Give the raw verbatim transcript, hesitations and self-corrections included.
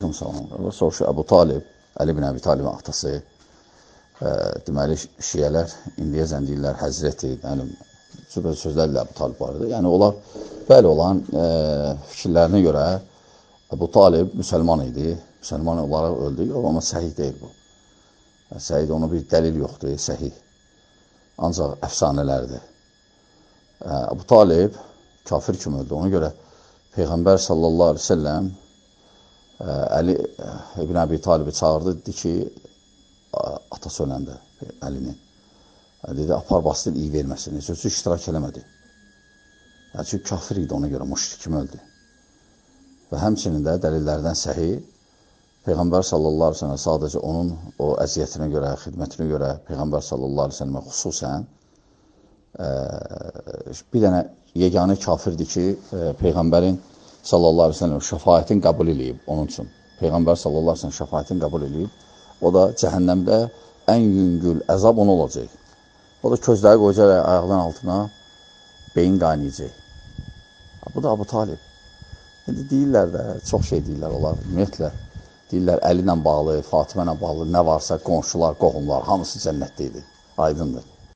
Soruşu Əbu Talib, Əli bin Əbi Talibin atası, e, deməli, şiyələr indiyəcən deyirlər Həzreti, yəni, sübət sözlərlə Əbu Talib var idi. Yəni, onlar bəli olan e, fikirlərinə görə Əbu Talib müsəlman idi, müsəlman olaraq öldü, amma səhih deyil bu. Yəni, səhih də ona bir dəlil yoxdur, səhih. Ancaq əfsanələrdir. E, Əbu Talib kafir kimi öldü, ona görə Peyğəmbər sallallahu aleyhi ve sellem Əli ibn Əbi Talibi çağırdı, dedi ki, atası öləndə Əlinin. Dedi, apar bastır, iyi verməsin. Sözü iştirak eləmədi. Yəni, çünki kafir idi, ona görə müşrik kimi öldü. Və həmçinin də dəlillərdən səhi, Peyğəmbər sallallahu aleyhi ve sellem sadəcə onun o əziyyətinə görə, xidmətinə görə Peyğəmbər sallallahu aleyhi ve sellemə xüsusən e, bir dənə yeganə kafirdir ki, e, Peyğəmbərin sallallahu aleyhi ve sellem şəfayətin qəbul edib onun üçün. Peyğəmbər sallallahu aleyhi ve sellem şəfayətin qəbul edib. O da cəhənnəmdə ən yüngül əzab ona olacaq. O da közləri qoyacaq ayaqların altına, beyin qaynayacaq. Bu da Əbu Talib. İndi deyirlər də, çox şey deyirlər onlar. Ümumiyyətlə, deyirlər Əli ilə bağlı, Fatimə ilə bağlı, nə varsa qonşular, qohumlar, hamısı cənnətdə idi. Aydındır.